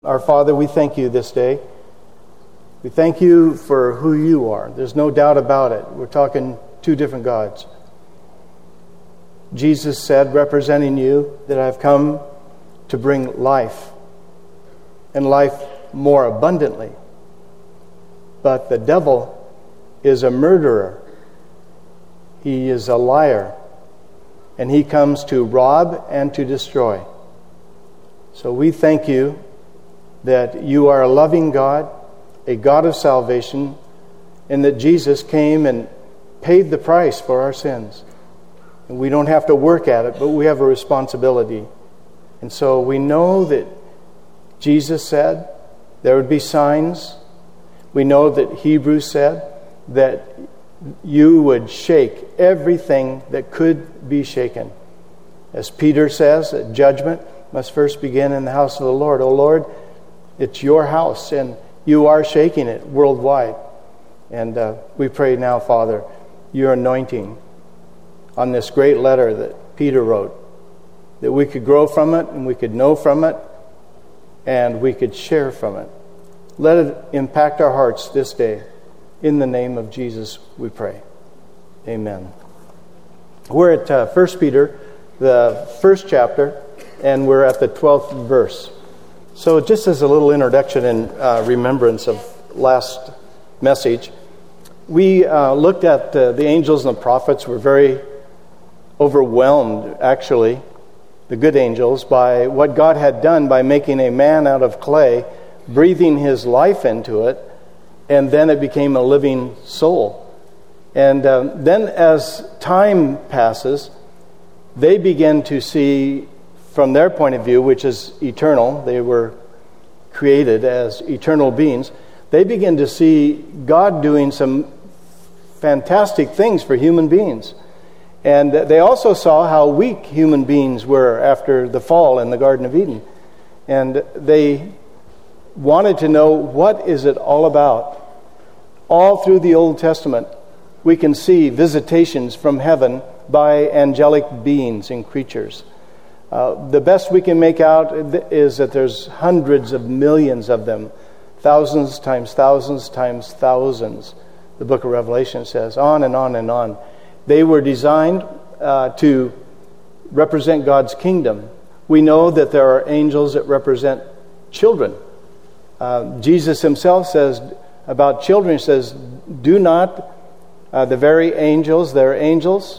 Our Father, we thank you this day. We thank you for who you are. There's no doubt about it. We're talking two different gods. Jesus said, representing you, that I've come to bring life, and life more abundantly. But the devil is a murderer. He is a liar. And he comes to rob and to destroy. So we thank you that you are a loving God, a God of salvation, and that Jesus came and paid the price for our sins. And we don't have to work at it, but we have a responsibility. And so we know that Jesus said there would be signs. We know that Hebrews said that you would shake everything that could be shaken. As Peter says, that judgment must first begin in the house of the Lord. O Lord, it's your house, and you are shaking it worldwide. And we pray now, Father, your anointing on this great letter that Peter wrote, that we could grow from it, and we could know from it, and we could share from it. Let it impact our hearts this day. In the name of Jesus, we pray. Amen. We're at 1 Peter, the first chapter, and we're at the 12th verse. So just as a little introduction and remembrance of last message, we looked at the angels and the prophets. Were very overwhelmed, actually, the good angels, by what God had done by making a man out of clay, breathing his life into it, and then it became a living soul. And then as time passes, they begin to see, from their point of view, which is eternal, they were created as eternal beings, they begin to see God doing some fantastic things for human beings. And they also saw how weak human beings were after the fall in the Garden of Eden. And they wanted to know, what is it all about? All through the Old Testament, we can see visitations from heaven by angelic beings and creatures. The best we can make out is that there's hundreds of millions of them, thousands times thousands times thousands. The book of Revelation says, on and on and on. They were designed to represent God's kingdom. We know that there are angels that represent children. Jesus himself says about children, he says, do not, the very angels, they're angels,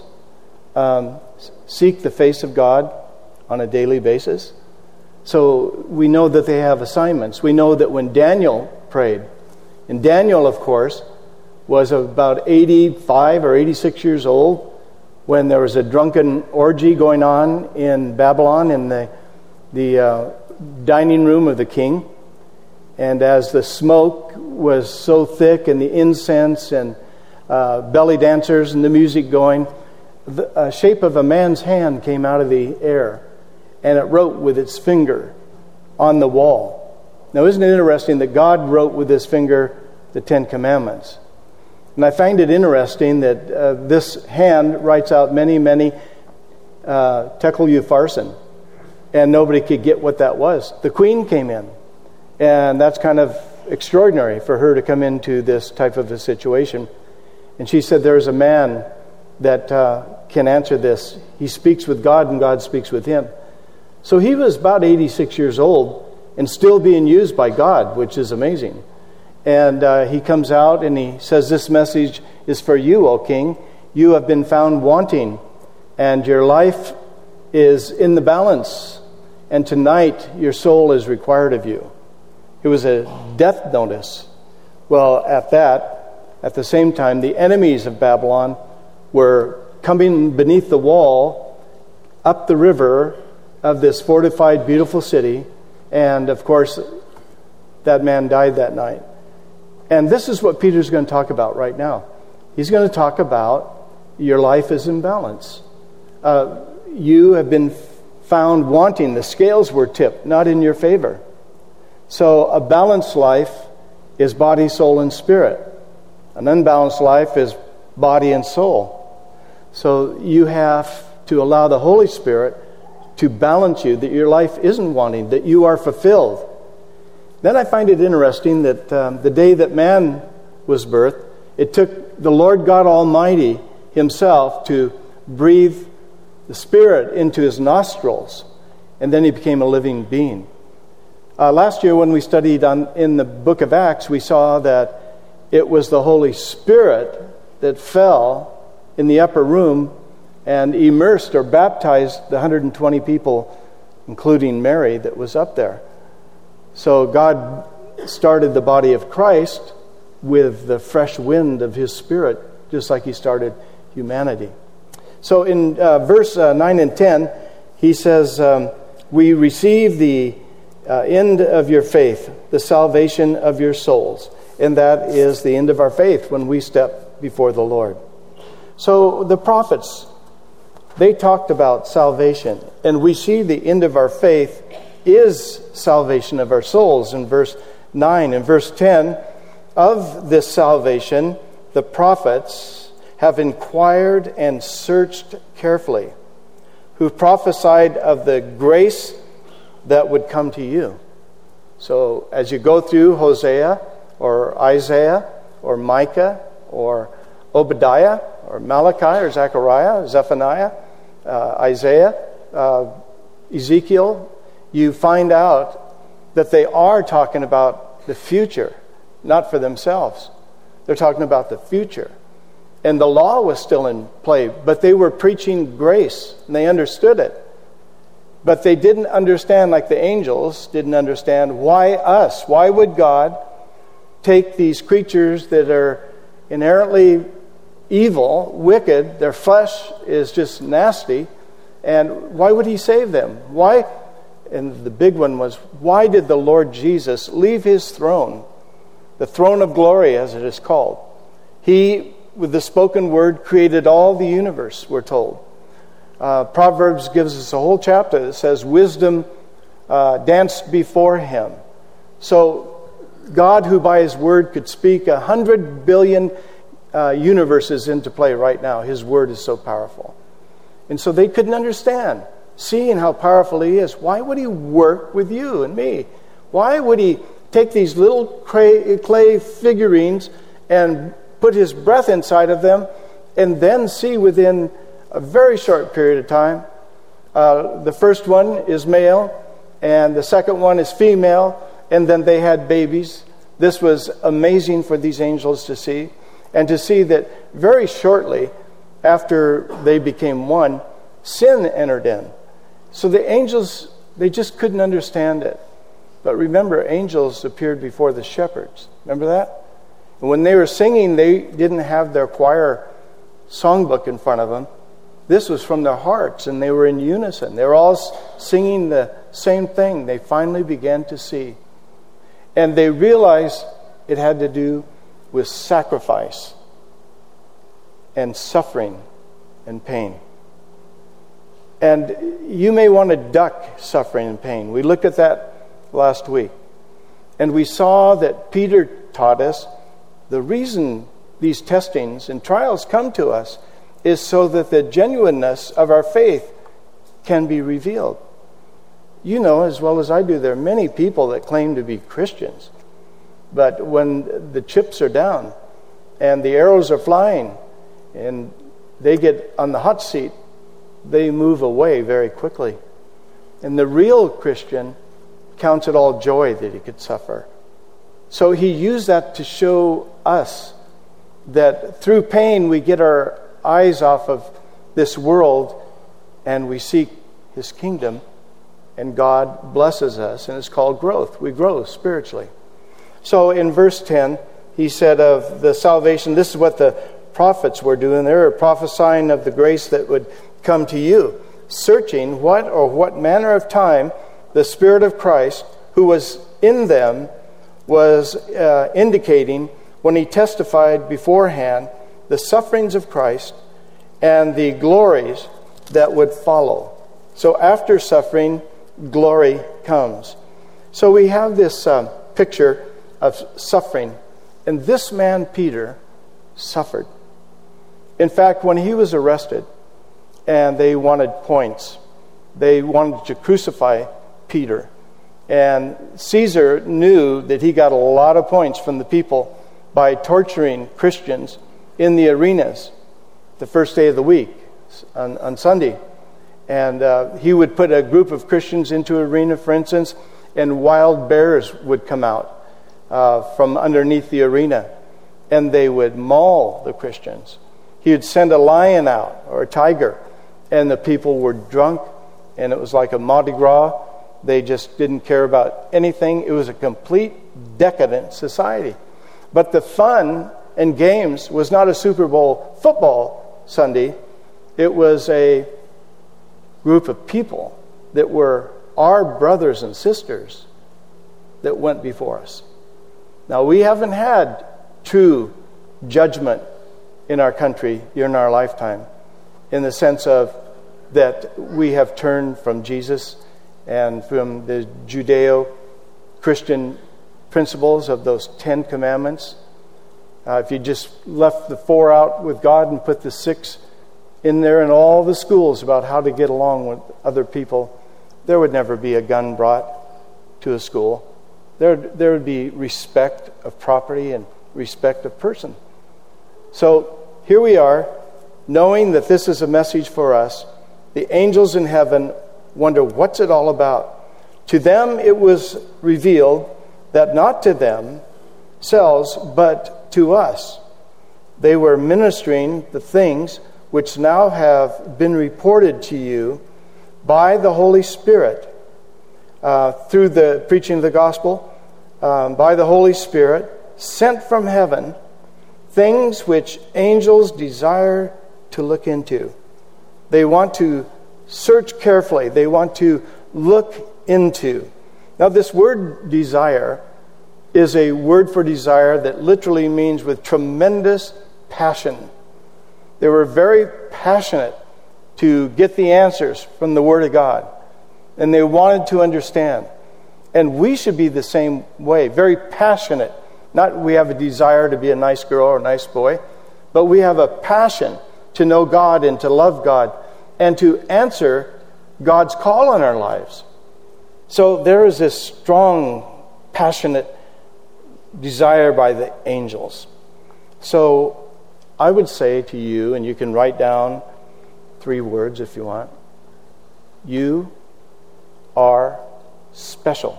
seek the face of God on a daily basis. So we know that they have assignments. We know that when Daniel prayed, and Daniel, of course, was about 85 or 86 years old when there was a drunken orgy going on in Babylon in the dining room of the king. And as the smoke was so thick and the incense and belly dancers and the music going, the shape of a man's hand came out of the air, and it wrote with its finger on the wall. Now, isn't it interesting that God wrote with his finger the Ten Commandments? And I find it interesting that this hand writes out many, many Tekel Upharsin, and nobody could get what that was. The queen came in, and that's kind of extraordinary for her to come into this type of a situation. And she said, there's a man that can answer this. He speaks with God, and God speaks with him. So he was about 86 years old and still being used by God, which is amazing. And he comes out and he says, this message is for you, O king. You have been found wanting, and your life is in the balance. And tonight your soul is required of you. It was a death notice. Well, at the same time, the enemies of Babylon were coming beneath the wall, up the river of this fortified, beautiful city. And, of course, that man died that night. And this is what Peter's going to talk about right now. He's going to talk about your life is in balance. You have been found wanting. The scales were tipped, not in your favor. So a balanced life is body, soul, and spirit. An unbalanced life is body and soul. So you have to allow the Holy Spirit to balance you, that your life isn't wanting, that you are fulfilled. Then I find it interesting that the day that man was birthed, it took the Lord God Almighty himself to breathe the Spirit into his nostrils, and then he became a living being. Last year when we studied in the book of Acts, we saw that it was the Holy Spirit that fell in the upper room and immersed or baptized the 120 people, including Mary, that was up there. So God started the body of Christ with the fresh wind of his Spirit, just like he started humanity. So in verse 9 and 10, he says, we receive the end of your faith, the salvation of your souls. And that is the end of our faith when we step before the Lord. So the prophets, they talked about salvation. And we see the end of our faith is salvation of our souls in verse 9. In verse 10, of this salvation, the prophets have inquired and searched carefully, who prophesied of the grace that would come to you. So as you go through Hosea or Isaiah or Micah or Obadiah or Malachi or Zechariah, Zephaniah, Isaiah, Ezekiel, you find out that they are talking about the future, not for themselves. They're talking about the future. And the law was still in play, but they were preaching grace, and they understood it. But they didn't understand, like the angels didn't understand, why us? Why would God take these creatures that are inherently evil, wicked, their flesh is just nasty, and why would he save them? Why? And the big one was, why did the Lord Jesus leave his throne, the throne of glory as it is called? He, with the spoken word, created all the universe, we're told. Proverbs gives us a whole chapter that says wisdom danced before him. So God, who by his word could speak 100 billion universes into play right now, his word is so powerful. And so they couldn't understand, seeing how powerful he is. Why would he work with you and me? Why would he take these little clay figurines and put his breath inside of them and then see within a very short period of time, the first one is male and the second one is female, and then they had babies. This was amazing for these angels to see, and to see that very shortly after they became one, sin entered in. So the angels, they just couldn't understand it. But remember, angels appeared before the shepherds. Remember that? And when they were singing, they didn't have their choir songbook in front of them. This was from their hearts, and they were in unison. They were all singing the same thing. They finally began to see. And they realized it had to do with sacrifice and suffering and pain. And you may want to duck suffering and pain. We looked at that last week. And we saw that Peter taught us the reason these testings and trials come to us is so that the genuineness of our faith can be revealed. You know as well as I do, there are many people that claim to be Christians. But when the chips are down and the arrows are flying and they get on the hot seat, they move away very quickly. And the real Christian counts it all joy that he could suffer. So he used that to show us that through pain we get our eyes off of this world and we seek his kingdom, and God blesses us, and it's called growth. We grow spiritually. So in verse 10, he said of the salvation, this is what the prophets were doing. They were prophesying of the grace that would come to you, searching what manner of time the Spirit of Christ, who was in them, was indicating when he testified beforehand the sufferings of Christ and the glories that would follow. So after suffering, glory comes. So we have this picture of suffering. And this man, Peter, suffered. In fact, when he was arrested and they wanted points, they wanted to crucify Peter. And Caesar knew that he got a lot of points from the people by torturing Christians in the arenas the first day of the week on Sunday. And he would put a group of Christians into an arena, for instance, and wild bears would come out from underneath the arena, and they would maul the Christians. He would send a lion out, or a tiger, and the people were drunk, and it was like a Mardi Gras. They just didn't care about anything. It was a complete decadent society. But the fun and games was not a Super Bowl football Sunday. It was a group of people that were our brothers and sisters that went before us. Now, we haven't had true judgment in our country in our lifetime, in the sense of that we have turned from Jesus and from the Judeo-Christian principles of those 10 commandments. If you just left the 4 out with God and put the 6 in there in all the schools about how to get along with other people, there would never be a gun brought to a school. There would be respect of property and respect of person. So here we are, knowing that this is a message for us. The angels in heaven wonder, what's it all about? To them it was revealed that not to themselves, but to us. They were ministering the things which now have been reported to you by the Holy Spirit, through the preaching of the gospel, by the Holy Spirit, sent from heaven, things which angels desire to look into. They want to search carefully. They want to look into. Now, this word desire is a word for desire that literally means with tremendous passion. They were very passionate to get the answers from the Word of God, and they wanted to understand. And we should be the same way, very passionate. Not we have a desire to be a nice girl or a nice boy, but we have a passion to know God and to love God and to answer God's call on our lives. So there is this strong, passionate desire by the angels. So I would say to you, and you can write down 3 words if you want. You are special.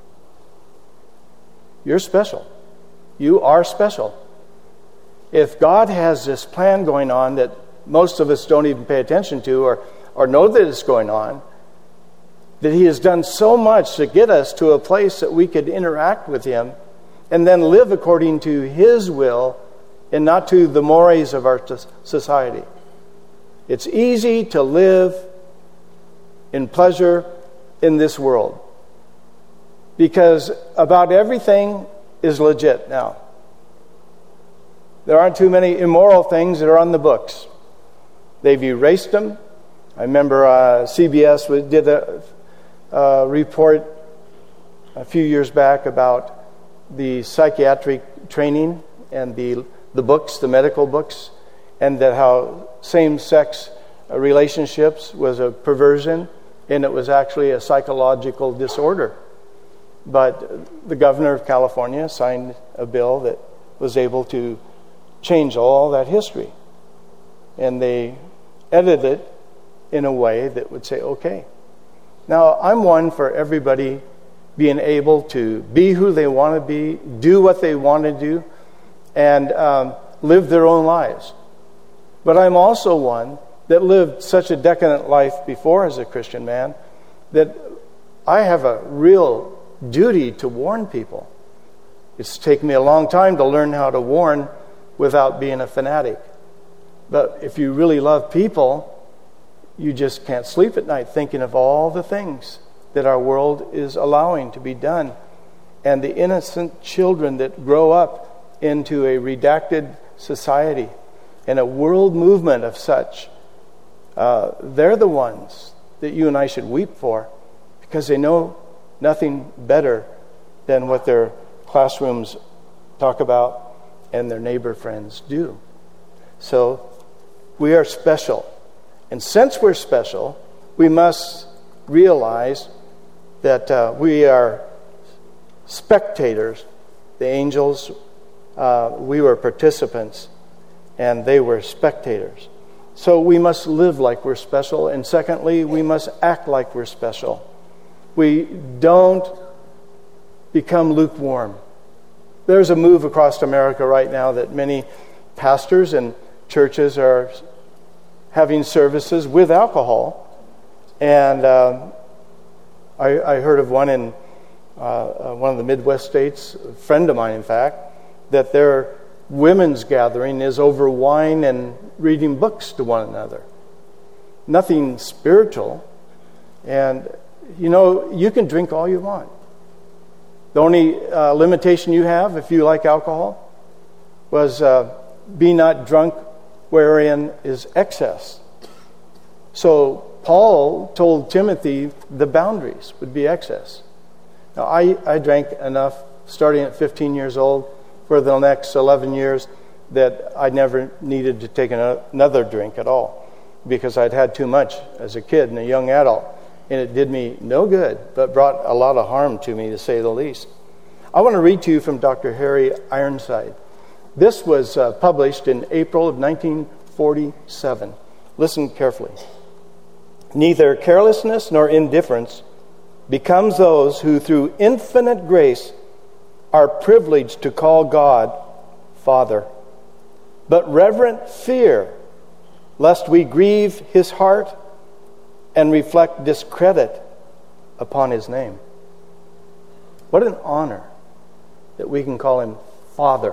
You're special. You are special. If God has this plan going on that most of us don't even pay attention to or know that it's going on, that He has done so much to get us to a place that we could interact with Him and then live according to His will and not to the mores of our society. It's easy to live in pleasure in this world because about everything is legit now. There aren't too many immoral things that are on the books. They've erased them. I remember CBS did a report a few years back about the psychiatric training and the books, the medical books, and that how same-sex relationships was a perversion and it was actually a psychological disorder. But the governor of California signed a bill that was able to change all that history. And they edited it in a way that would say, okay. Now, I'm one for everybody being able to be who they want to be, do what they want to do, and live their own lives. But I'm also one that lived such a decadent life before as a Christian man that I have a real duty to warn people. It's taken me a long time to learn how to warn without being a fanatic. But if you really love people, you just can't sleep at night thinking of all the things that our world is allowing to be done. And the innocent children that grow up into a redacted society and a world movement of such, they're the ones that you and I should weep for because they know nothing better than what their classrooms talk about and their neighbor friends do. So we are special. And since we're special, we must realize that we are spectators. The angels, we were participants, and they were spectators. So we must live like we're special, and secondly, we must act like we're special. We don't become lukewarm. There's a move across America right now that many pastors and churches are having services with alcohol. And I heard of one in one of the Midwest states, a friend of mine, in fact, that their women's gathering is over wine and reading books to one another. Nothing spiritual. And, you can drink all you want. The only limitation you have, if you like alcohol, was be not drunk wherein is excess. So Paul told Timothy the boundaries would be excess. Now, I drank enough, starting at 15 years old, for the next 11 years, that I never needed to take another drink at all, because I'd had too much as a kid and a young adult, and it did me no good, but brought a lot of harm to me, to say the least. I want to read to you from Dr. Harry Ironside. This was published in April of 1947. Listen carefully. Neither carelessness nor indifference becomes those who through infinite grace are privileged to call God Father, but reverent fear, lest we grieve his heart and reflect discredit upon his name. What an honor that we can call him Father.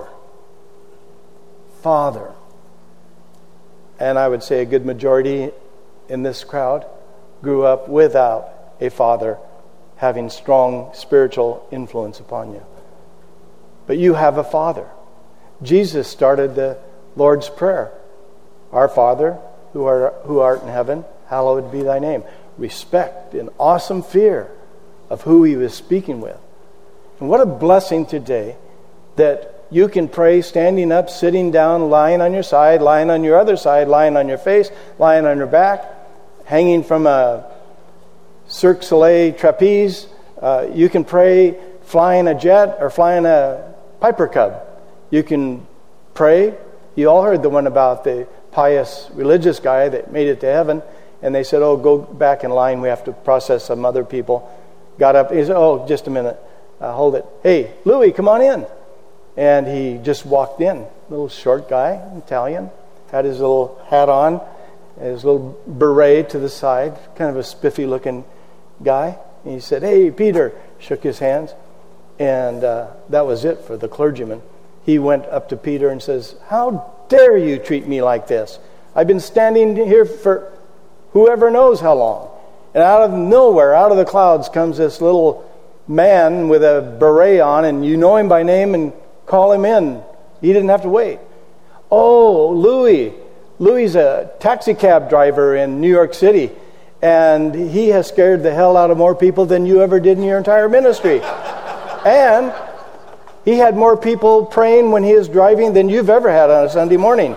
Father. And I would say a good majority in this crowd grew up without a father having strong spiritual influence upon you. But you have a Father. Jesus started the Lord's Prayer. Our Father, who art in heaven, hallowed be thy name. Respect and awesome fear of who he was speaking with. And what a blessing today that you can pray standing up, sitting down, lying on your side, lying on your other side, lying on your face, lying on your back, hanging from a Cirque du Soleil trapeze. You can pray flying a jet or flying a Piper Cub. You can pray. You all heard the one about the pious religious guy that made it to heaven, and they said, go back in line. We have to process some other people. Got up. He said, just a minute. Hold it. Hey, Louis, come on in. And he just walked in. Little short guy, Italian, had his little hat on, his little beret to the side, kind of a spiffy-looking guy. And he said, hey, Peter, shook his hands. And that was it for the clergyman. He went up to Peter and says, how dare you treat me like this? I've been standing here for whoever knows how long. And out of nowhere, out of the clouds, comes this little man with a beret on, and you know him by name and call him in. He didn't have to wait. Oh, Louis. Louis's a taxi cab driver in New York City, and he has scared the hell out of more people than you ever did in your entire ministry. And he had more people praying when he was driving than you've ever had on a Sunday morning.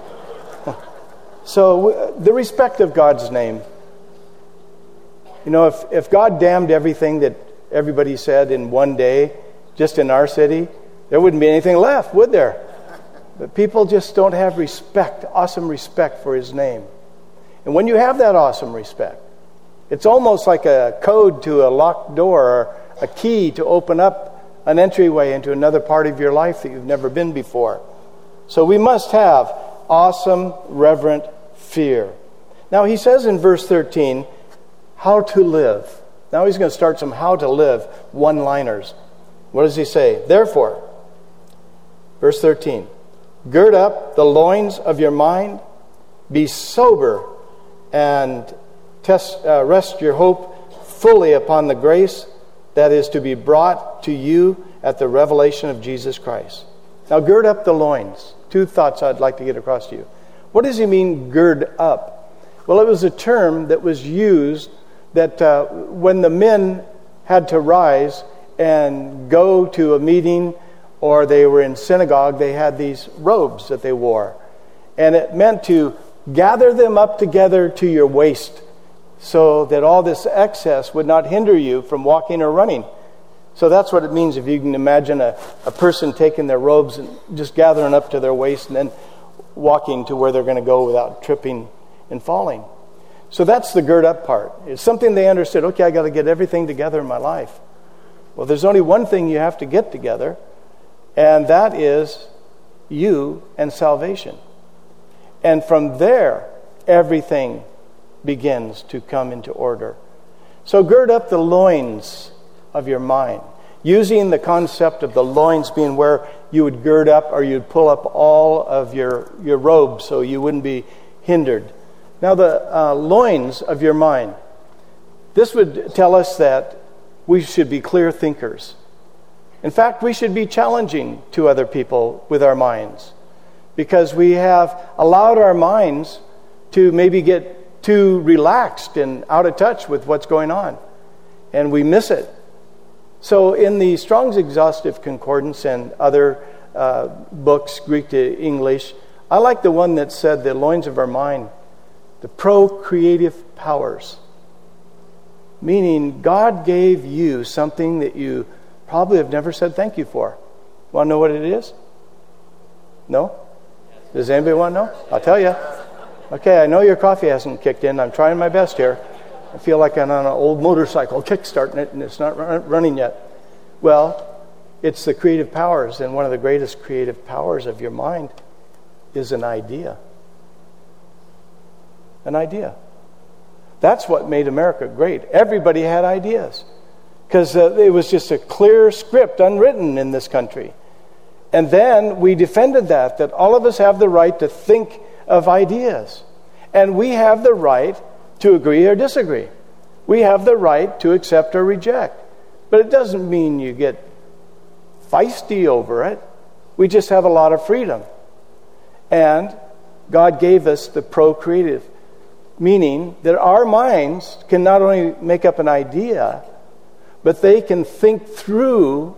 So the respect of God's name. If God damned everything that everybody said in one day, just in our city, there wouldn't be anything left, would there? But people just don't have respect, awesome respect for his name. And when you have that awesome respect, it's almost like a code to a locked door, or a key to open up an entryway into another part of your life that you've never been before. So we must have awesome, reverent fear. Now he says in verse 13, how to live. Now he's going to start some how to live one-liners. What does he say? Therefore, verse 13, gird up the loins of your mind, be sober, and rest your hope fully upon the grace that is to be brought to you at the revelation of Jesus Christ. Now gird up the loins. Two thoughts I'd like to get across to you. What does he mean, gird up? Well, it was a term that was used that when the men had to rise and go to a meeting, or they were in synagogue, they had these robes that they wore. And it meant to gather them up together to your waist, so that all this excess would not hinder you from walking or running. So that's what it means if you can imagine a person taking their robes and just gathering up to their waist and then walking to where they're going to go without tripping and falling. So that's the gird up part. It's something they understood. Okay, I got to get everything together in my life. Well, there's only one thing you have to get together, and that is you and salvation. And from there, everything begins to come into order. So gird up the loins of your mind, using the concept of the loins being where you would gird up or you'd pull up all of your robe so you wouldn't be hindered. Now the loins of your mind, this would tell us that we should be clear thinkers. In fact, we should be challenging to other people with our minds, because we have allowed our minds to maybe get too relaxed and out of touch with what's going on, and we miss it. So in the Strong's Exhaustive Concordance and other books, Greek to English, I like the one that said the loins of our mind, the procreative powers. Meaning God gave you something that you probably have never said thank you for. Want to know what it is? No? Does anybody want to know? I'll tell you. Okay, I know your coffee hasn't kicked in. I'm trying my best here. I feel like I'm on an old motorcycle kick-starting it and it's not running yet. Well, it's the creative powers, and one of the greatest creative powers of your mind is an idea. An idea. That's what made America great. Everybody had ideas, because it was just a clear script unwritten in this country. And then we defended that all of us have the right to think of ideas. And we have the right to agree or disagree. We have the right to accept or reject. But it doesn't mean you get feisty over it. We just have a lot of freedom. And God gave us the procreative, meaning that our minds can not only make up an idea, but they can think through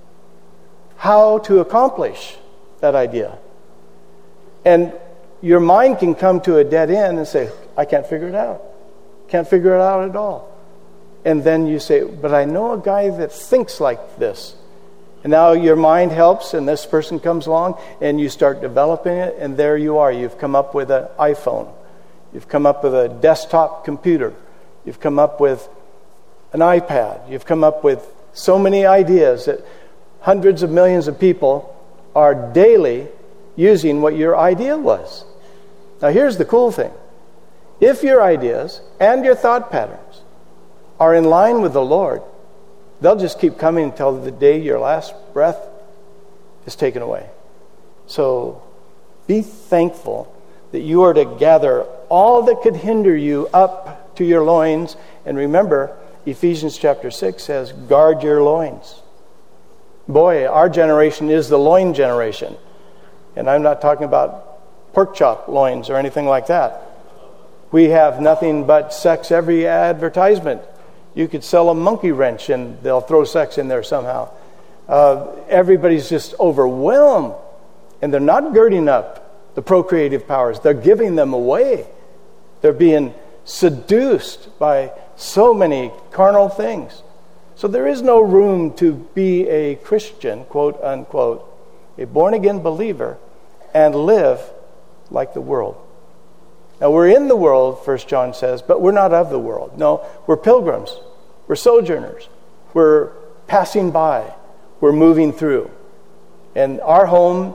how to accomplish that idea. And your mind can come to a dead end and say, I can't figure it out. Can't figure it out at all. And then you say, but I know a guy that thinks like this. And now your mind helps, and this person comes along, and you start developing it, and there you are. You've come up with an iPhone. You've come up with a desktop computer. You've come up with an iPad. You've come up with so many ideas that hundreds of millions of people are daily using what your idea was. Now here's the cool thing. If your ideas and your thought patterns are in line with the Lord, they'll just keep coming until the day your last breath is taken away. So be thankful that you are to gather all that could hinder you up to your loins. And remember, Ephesians chapter 6 says, guard your loins. Boy, our generation is the loin generation. And I'm not talking about pork chop loins or anything like that. We have nothing but sex every advertisement. You could sell a monkey wrench and they'll throw sex in there somehow. Everybody's just overwhelmed. And they're not girding up the procreative powers. They're giving them away. They're being seduced by so many carnal things. So there is no room to be a Christian, quote unquote, a born-again believer, and live like the world. Now we're in the world, 1 John says, but we're not of the world. No, we're pilgrims. We're sojourners. We're passing by. We're moving through. And our home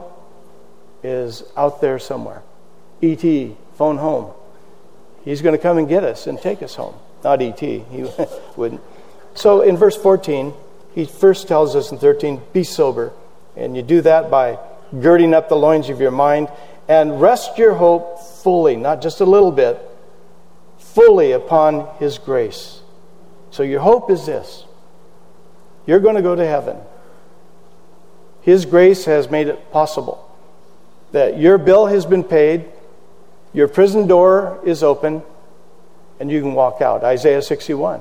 is out there somewhere. E.T., phone home. He's going to come and get us and take us home. Not E.T., he wouldn't. So in verse 14, he first tells us in 13, be sober. And you do that by girding up the loins of your mind and rest your hope fully, not just a little bit, fully upon his grace. So your hope is this. You're going to go to heaven. His grace has made it possible that your bill has been paid, your prison door is open, and you can walk out. Isaiah 61.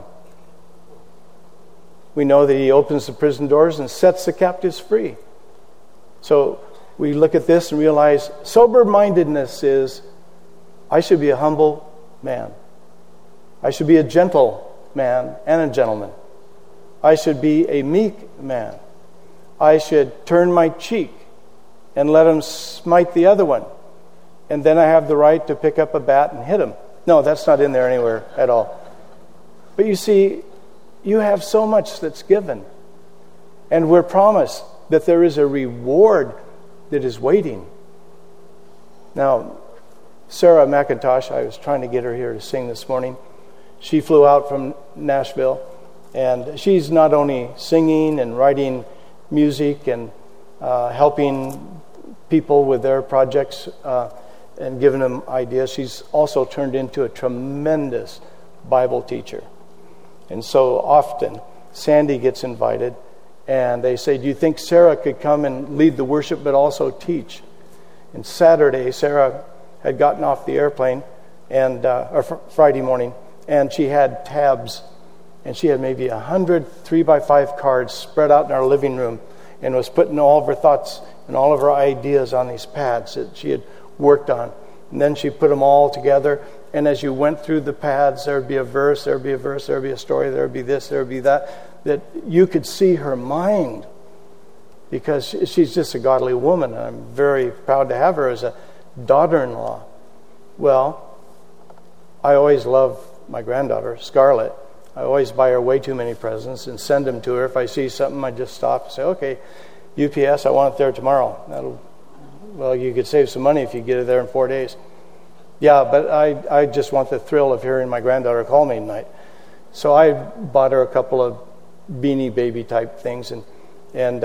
We know that he opens the prison doors and sets the captives free. So we look at this and realize sober-mindedness is, I should be a humble man. I should be a gentle man and a gentleman. I should be a meek man. I should turn my cheek and let him smite the other one. And then I have the right to pick up a bat and hit him. No, that's not in there anywhere at all. But you see, you have so much that's given. And we're promised that there is a reward that is waiting. Now, Sarah McIntosh, I was trying to get her here to sing this morning. She flew out from Nashville, and she's not only singing and writing music and helping people with their projects and giving them ideas, she's also turned into a tremendous Bible teacher. And so often, Sandy gets invited, and they say, do you think Sarah could come and lead the worship but also teach? And Saturday, Sarah had gotten off the airplane, or Friday morning, and she had tabs, and she had maybe 100 3x5 cards spread out in our living room, and was putting all of her thoughts and all of her ideas on these pads that she had worked on. And then she put them all together, and as you went through the pads, there would be a verse, there would be a verse, there would be a story, there would be this, there would be that you could see her mind, because she's just a godly woman, and I'm very proud to have her as a daughter-in-law. Well, I always love my granddaughter, Scarlett. I always buy her way too many presents and send them to her. If I see something, I just stop and say, okay, UPS, I want it there tomorrow. Well, you could save some money if you get it there in 4 days. Yeah, but I just want the thrill of hearing my granddaughter call me tonight. So I bought her a couple of Beanie Baby type things, and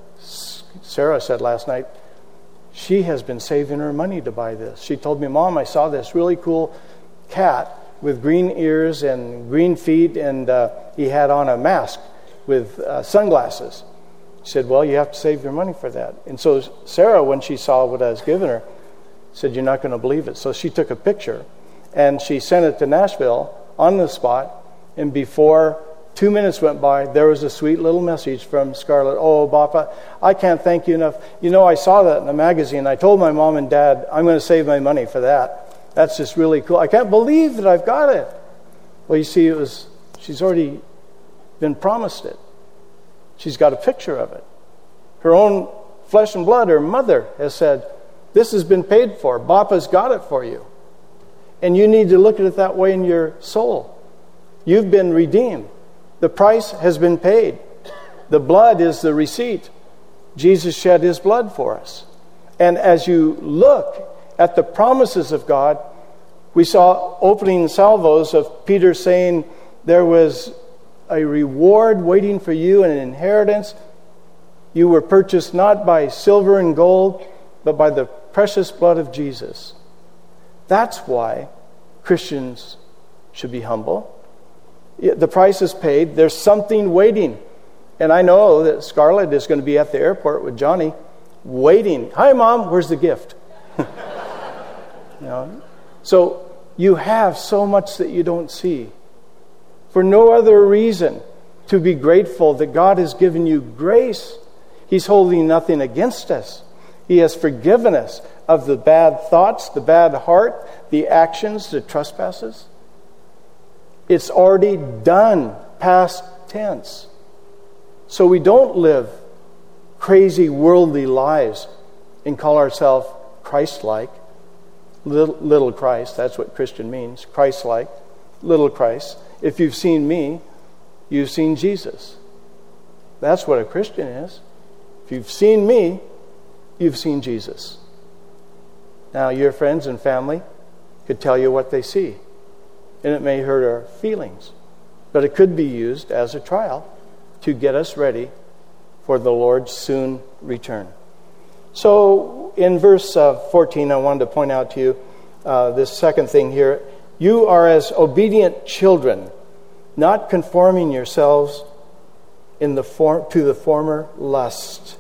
Sarah said last night she has been saving her money to buy this. She told me, Mom, I saw this really cool cat with green ears and green feet, and he had on a mask with sunglasses. She said, well, you have to save your money for that. And so Sarah, when she saw what I was giving her, said, you're not going to believe it. So she took a picture, and she sent it to Nashville on the spot, and before 2 minutes went by, there was a sweet little message from Scarlett. Oh, Papa, I can't thank you enough. You know, I saw that in a magazine. I told my mom and dad, I'm going to save my money for that. That's just really cool. I can't believe that I've got it. Well, you see, she's already been promised it. She's got a picture of it. Her own flesh and blood, her mother, has said, this has been paid for. Bapa's got it for you. And you need to look at it that way in your soul. You've been redeemed. The price has been paid. The blood is the receipt. Jesus shed his blood for us. And as you look at the promises of God, we saw opening salvos of Peter saying there was a reward waiting for you, an inheritance. You were purchased not by silver and gold, but by the precious blood of Jesus. That's why Christians should be humble. The price is paid. There's something waiting. And I know that Scarlett is going to be at the airport with Johnny waiting. Hi, Mom, where's the gift? So you have so much that you don't see. For no other reason to be grateful that God has given you grace. He's holding nothing against us. He has forgiven us of the bad thoughts, the bad heart, the actions, the trespasses. It's already done, past tense. So we don't live crazy worldly lives and call ourselves Christ-like. Little Christ, that's what Christian means. Christ-like, little Christ. If you've seen me, you've seen Jesus. That's what a Christian is. If you've seen me, you've seen Jesus. Now, your friends and family could tell you what they see, and it may hurt our feelings, but it could be used as a trial to get us ready for the Lord's soon return. So, in verse 14, I wanted to point out to you this second thing here. You are as obedient children, not conforming yourselves to the former lust.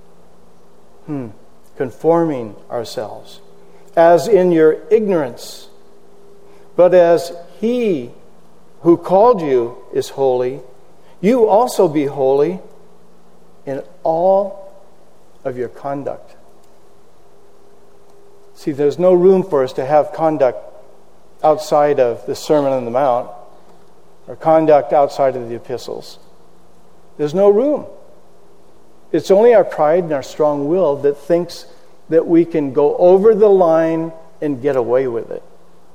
Conforming ourselves, as in your ignorance. But as he who called you is holy, you also be holy in all of your conduct. See, there's no room for us to have conduct outside of the Sermon on the Mount. or conduct outside of the epistles. There's no room. It's only our pride and our strong will that thinks that we can go over the line and get away with it.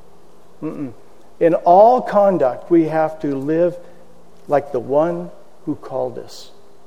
In all conduct, we have to live like the one who called us.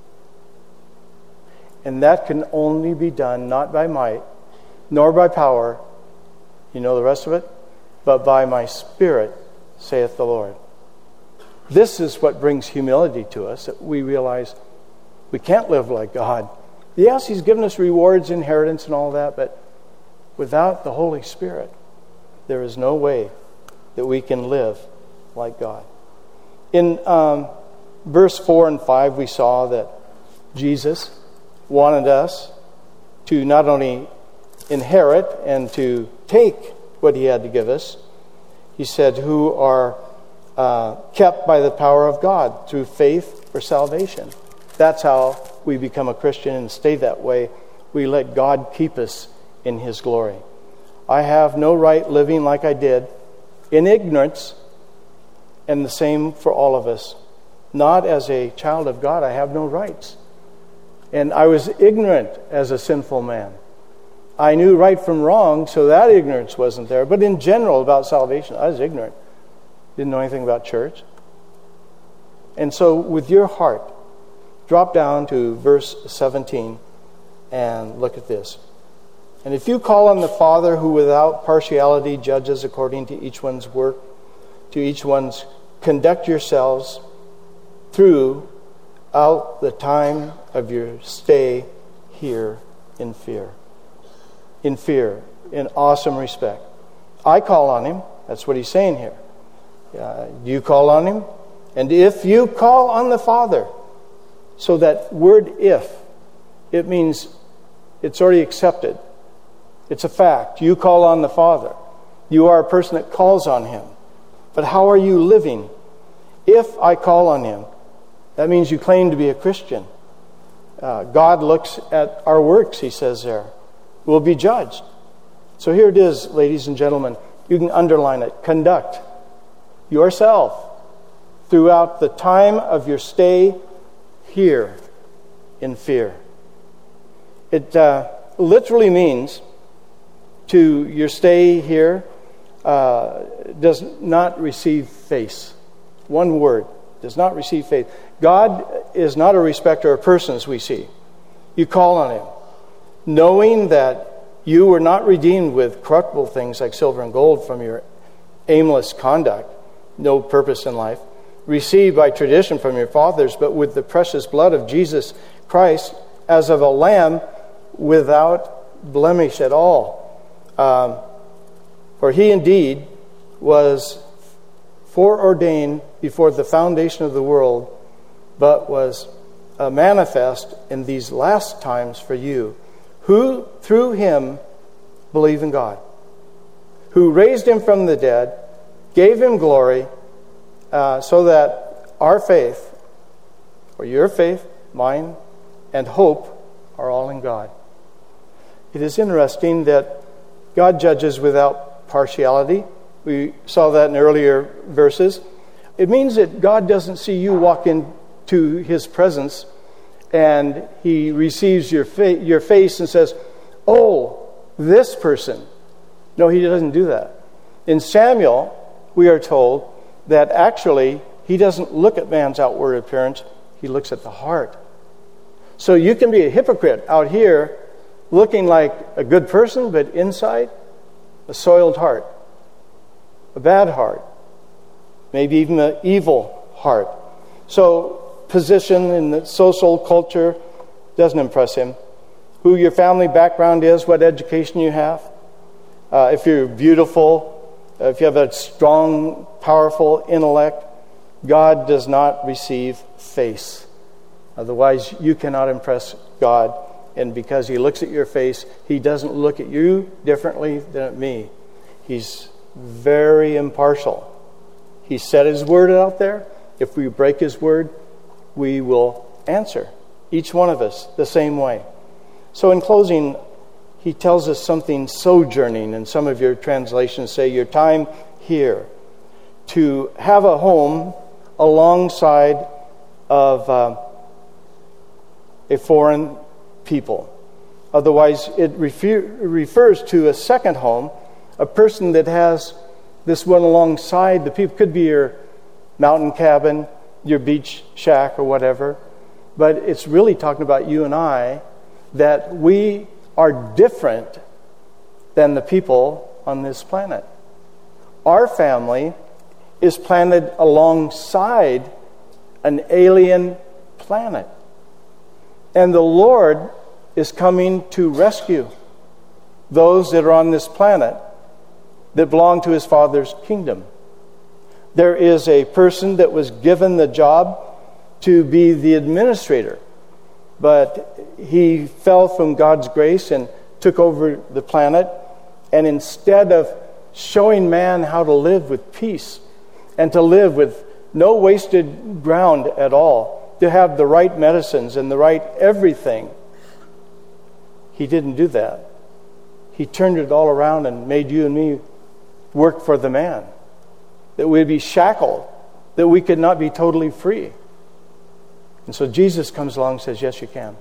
And that can only be done not by might, nor by power, you know the rest of it, but by my Spirit, saith the Lord. This is what brings humility to us, that we realize we can't live like God. Yes, He's given us rewards, inheritance, and all that, but without the Holy Spirit, there is no way that we can live like God. In verse 4 and 5, we saw that Jesus wanted us to not only inherit and to take what He had to give us. He said, who are kept by the power of God through faith for salvation. That's how we become a Christian and stay that way. We let God keep us in His glory. I have no right living like I did in ignorance, and the same for all of us. Not as a child of God, I have no rights. And I was ignorant as a sinful man. I knew right from wrong, so that ignorance wasn't there. But in general, about salvation, I was ignorant. Didn't know anything about church. And so with your heart, drop down to verse 17 and look at this. And if you call on the Father who without partiality judges according to each one's work, to each one's conduct yourselves throughout the time of your stay here in fear. In fear, in awesome respect. I call on Him. That's what He's saying here. You call on Him. And if you call on the Father, so that word if, it means it's already accepted. It's a fact. You call on the Father. You are a person that calls on Him. But how are you living? If I call on Him, that means you claim to be a Christian. God looks at our works, He says there. We'll be judged. So here it is, ladies and gentlemen. You can underline it. Conduct yourself throughout the time of your stay here in fear. It literally means to your stay here does not receive face. One word, does not receive face. God is not a respecter of persons, we see. You call on Him, knowing that you were not redeemed with corruptible things like silver and gold from your aimless conduct, no purpose in life, received by tradition from your fathers, but with the precious blood of Jesus Christ, as of a lamb without blemish at all. For He indeed was foreordained before the foundation of the world, but was manifest in these last times for you, who through Him believe in God, who raised Him from the dead, gave Him glory, so that our faith, or your faith, mine, and hope are all in God. It is interesting that God judges without partiality. We saw that in earlier verses. It means that God doesn't see you walk into His presence and He receives your face and says, oh, this person. No, He doesn't do that. In Samuel, we are told that actually He doesn't look at man's outward appearance, He looks at the heart. So you can be a hypocrite out here looking like a good person, but inside, a soiled heart, a bad heart, maybe even an evil heart. So position in the social culture doesn't impress Him. Who your family background is, what education you have, if you're beautiful, if you have a strong, powerful intellect, God does not receive face. Otherwise, you cannot impress God. And because He looks at your face, He doesn't look at you differently than at me. He's very impartial. He set His word out there. If we break His word, we will answer, each one of us, the same way. So in closing, He tells us something sojourning, and some of your translations say your time here. To have a home alongside of a foreign people. Otherwise, it refers to a second home, a person that has this one alongside the people. Could be your mountain cabin, your beach shack, or whatever. But it's really talking about you and I, that we are different than the people on this planet. Our family is planted alongside an alien planet. And the Lord is coming to rescue those that are on this planet that belong to His Father's kingdom. There is a person that was given the job to be the administrator, but he fell from God's grace and took over the planet. And instead of showing man how to live with peace and to live with no wasted ground at all, to have the right medicines and the right everything, he didn't do that. He turned it all around and made you and me work for the man, that we'd be shackled, that we could not be totally free. And so Jesus comes along and says, yes, you can.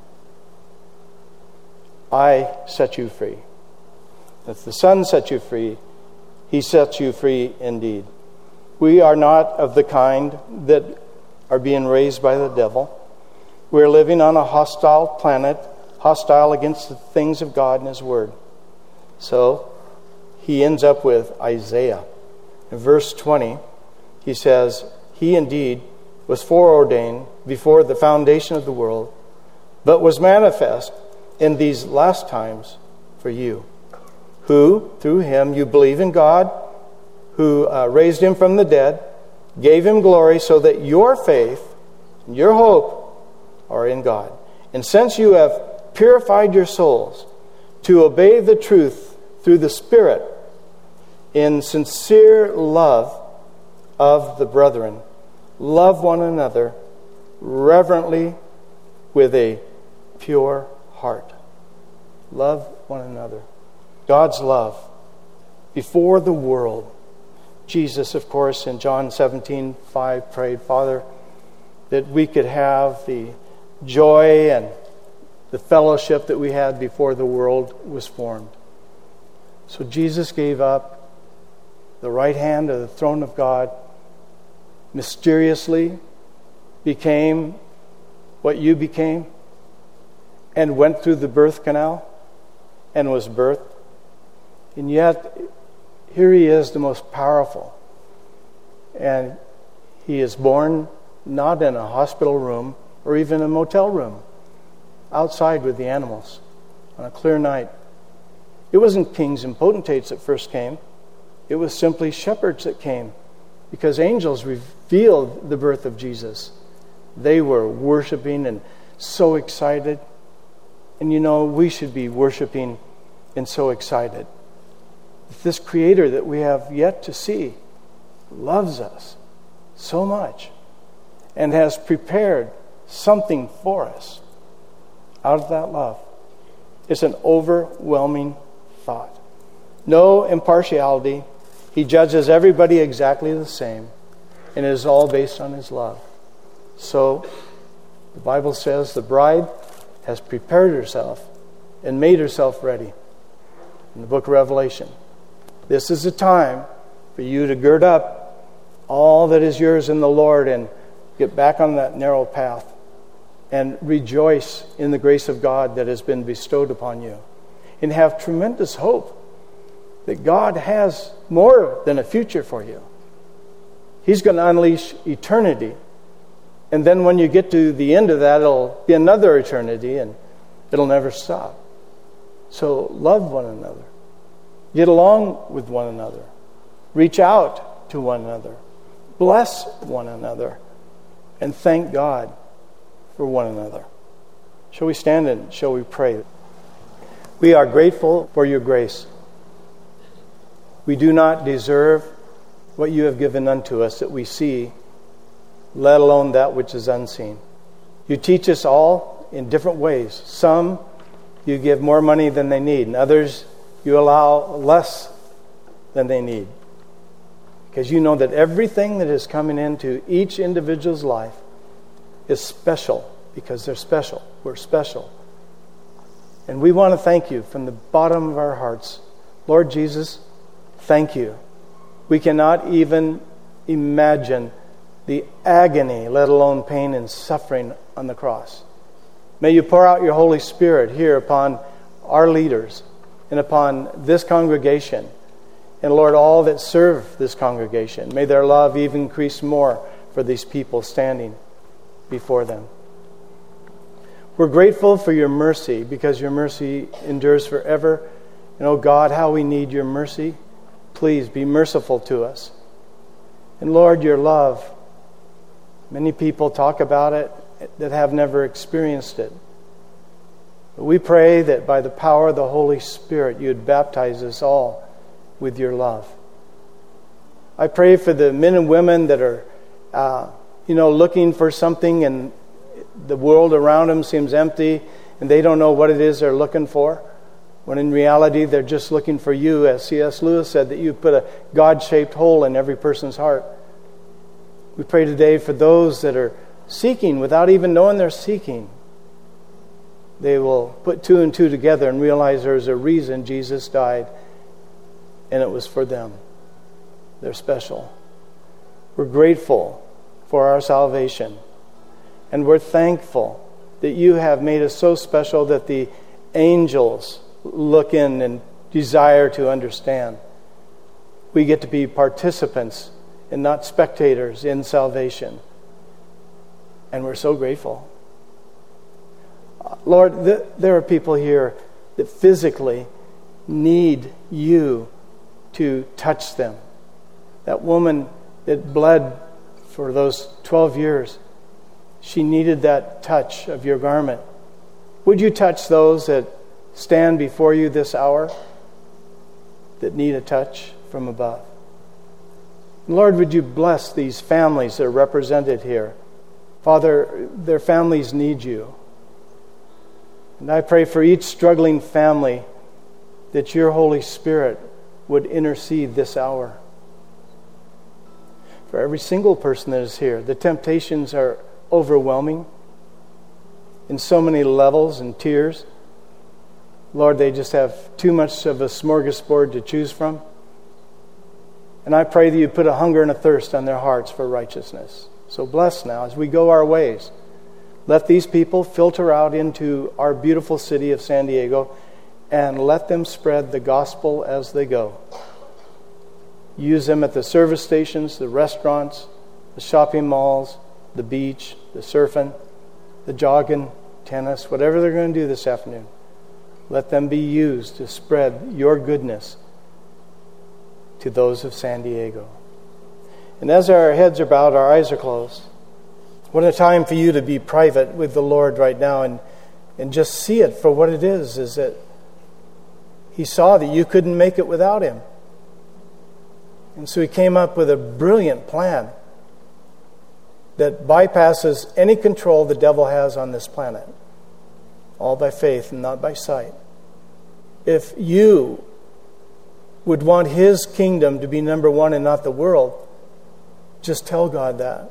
I set you free. If the Son set you free, He sets you free indeed. We are not of the kind that are being raised by the devil. We're living on a hostile planet, hostile against the things of God and His Word. So he ends up with Isaiah. In verse 20, he says, He indeed was foreordained before the foundation of the world, but was manifest in these last times for you, who, through Him, you believe in God, who raised Him from the dead, gave Him glory, so that your faith and your hope are in God. And since you have purified your souls to obey the truth through the Spirit, in sincere love of the brethren, love one another reverently with a pure heart. Love one another. God's love before the world. Jesus, of course, in John 17:5 prayed, Father, that we could have the joy and the fellowship that we had before the world was formed. So Jesus gave up the right hand of the throne of God, mysteriously became what you became, and went through the birth canal and was birthed. And yet, here He is, the most powerful. And He is born not in a hospital room or even a motel room, outside with the animals on a clear night. It wasn't kings and potentates that first came. It was simply shepherds that came, because angels revealed the birth of Jesus. They were worshiping and so excited. And you know, we should be worshiping and so excited. This Creator that we have yet to see loves us so much and has prepared something for us out of that love. It's an overwhelming thought. No impartiality. He judges everybody exactly the same, and it is all based on His love. So, the Bible says the bride has prepared herself and made herself ready. In the book of Revelation, this is a time for you to gird up all that is yours in the Lord and get back on that narrow path and rejoice in the grace of God that has been bestowed upon you, and have tremendous hope that God has more than a future for you. He's going to unleash eternity. And then when you get to the end of that, it'll be another eternity, and it'll never stop. So love one another. Get along with one another. Reach out to one another. Bless one another. And thank God for one another. Shall we stand and shall we pray? We are grateful for your grace. We do not deserve what you have given unto us that we see, let alone that which is unseen. You teach us all in different ways. Some you give more money than they need, and others you allow less than they need, because you know that everything that is coming into each individual's life is special, because they're special. We're special. And we want to thank you from the bottom of our hearts. Lord Jesus, thank you. We cannot even imagine the agony, let alone pain and suffering on the cross. May you pour out your Holy Spirit here upon our leaders and upon this congregation. And Lord, all that serve this congregation, may their love even increase more for these people standing before them. We're grateful for your mercy, because your mercy endures forever. And oh God, how we need your mercy. Please be merciful to us. And Lord, your love. Many people talk about it that have never experienced it. But we pray that by the power of the Holy Spirit, you would baptize us all with your love. I pray for the men and women that are, looking for something, and the world around them seems empty, and they don't know what it is they're looking for, when in reality they're just looking for you, as C.S. Lewis said, that you put a God-shaped hole in every person's heart. We pray today for those that are seeking without even knowing they're seeking. They will put two and two together and realize there's a reason Jesus died, and it was for them. They're special. We're grateful for our salvation, and we're thankful that you have made us so special that the angels look in and desire to understand. We get to be participants and not spectators in salvation. And we're so grateful. Lord, there are people here that physically need you to touch them. That woman that bled for those 12 years, she needed that touch of your garment. Would you touch those that stand before you this hour that need a touch from above? Lord, would you bless these families that are represented here? Father, their families need you. And I pray for each struggling family that your Holy Spirit would intercede this hour. For every single person that is here, the temptations are overwhelming in so many levels and tiers. Lord, they just have too much of a smorgasbord to choose from. And I pray that you put a hunger and a thirst on their hearts for righteousness. So bless now as we go our ways. Let these people filter out into our beautiful city of San Diego, and let them spread the gospel as they go. Use them at the service stations, the restaurants, the shopping malls, the beach, the surfing, the jogging, tennis, whatever they're going to do this afternoon. Let them be used to spread your goodness to those of San Diego. And as our heads are bowed, our eyes are closed, what a time for you to be private with the Lord right now and just see it for what it is that He saw that you couldn't make it without Him. And so He came up with a brilliant plan that bypasses any control the devil has on this planet. All by faith and not by sight. If you would want His kingdom to be number one and not the world, just tell God that.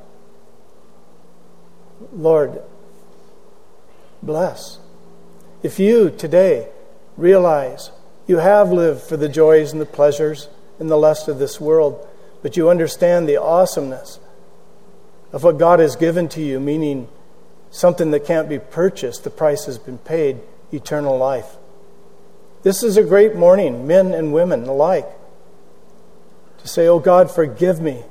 Lord, bless. If you today realize you have lived for the joys and the pleasures and the lust of this world, but you understand the awesomeness of what God has given to you, meaning something that can't be purchased, the price has been paid, eternal life. This is a great morning, men and women alike, to say, oh God, forgive me.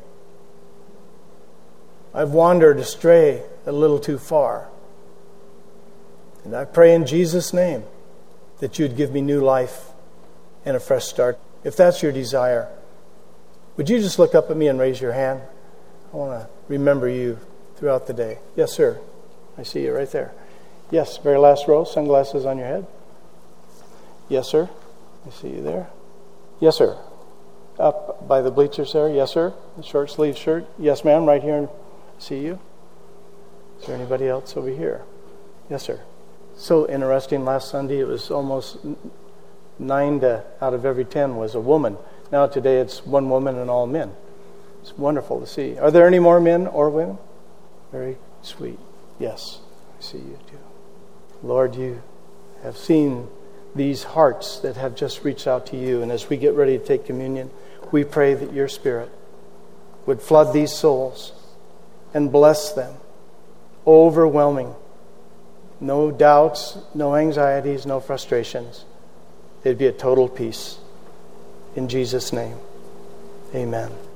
I've wandered astray a little too far. And I pray in Jesus' name that you'd give me new life and a fresh start. If that's your desire, would you just look up at me and raise your hand? I want to remember you throughout the day. Yes, sir. I see you right there. Yes, very last row, sunglasses on your head. Yes, sir. I see you there. Yes, sir. Up by the bleachers there. Yes, sir. The short sleeve shirt. Yes, ma'am. Right here. See you. Is there anybody else over here? Yes, sir. So interesting. Last Sunday it was almost 9 out of every 10 was a woman. Now today it's one woman and all men. It's wonderful to see. Are there any more men or women? Very sweet. Yes, I see you too. Lord, you have seen these hearts that have just reached out to you. And as we get ready to take communion, we pray that your Spirit would flood these souls and bless them. Overwhelming. No doubts, no anxieties, no frustrations. It'd be a total peace. In Jesus' name, amen.